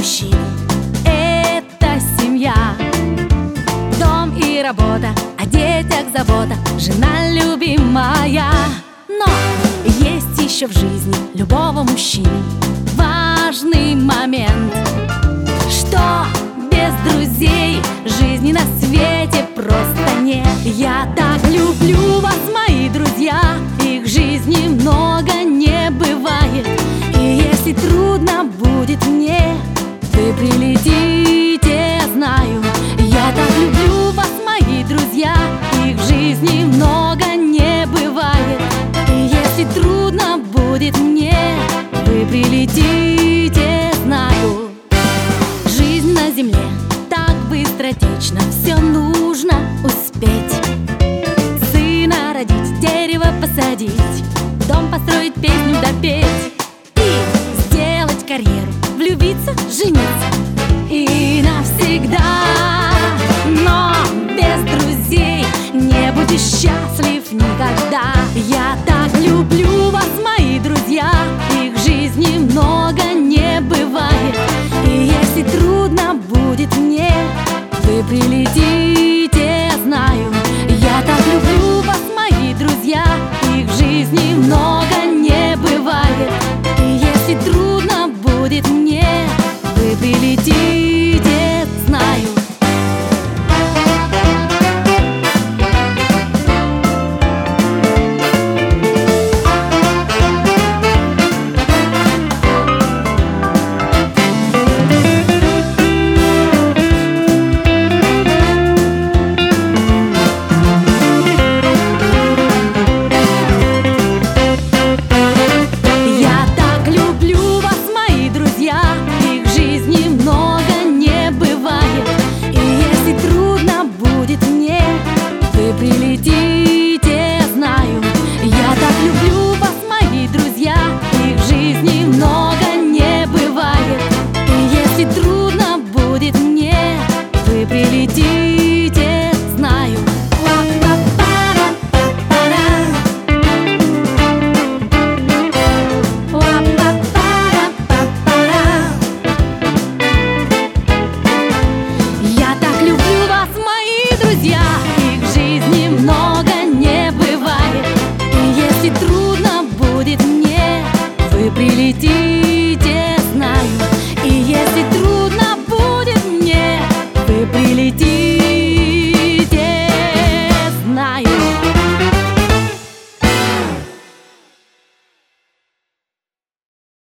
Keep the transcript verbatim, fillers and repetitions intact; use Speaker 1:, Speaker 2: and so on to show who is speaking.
Speaker 1: мужчины — это семья. Дом и работа, о детях забота, жена любимая. Но есть еще в жизни любого мужчины важный момент, что без друзей жизни на свете просто нет. Я так люблю вас, мои друзья, их жизни много не бывает. И если трудно будет мне, вы прилетите, я знаю. Я так люблю вас, мои друзья, их жизни много не бывает. И если трудно будет мне, вы прилетите, знаю. Жизнь на земле так быстротечно, все нужно успеть. Сына родить, дерево посадить, дом построить, песню допеть и сделать карьеру, влюбиться, жениться и навсегда. Но без друзей не будешь счастлив никогда. Я так люблю вас, мои друзья, их жизни много не бывает. И если трудно будет мне, вы прилетите, я знаю. Я так люблю вас, мои друзья, их жизни много не бывает. И если трудно будет мне, вы прилетите.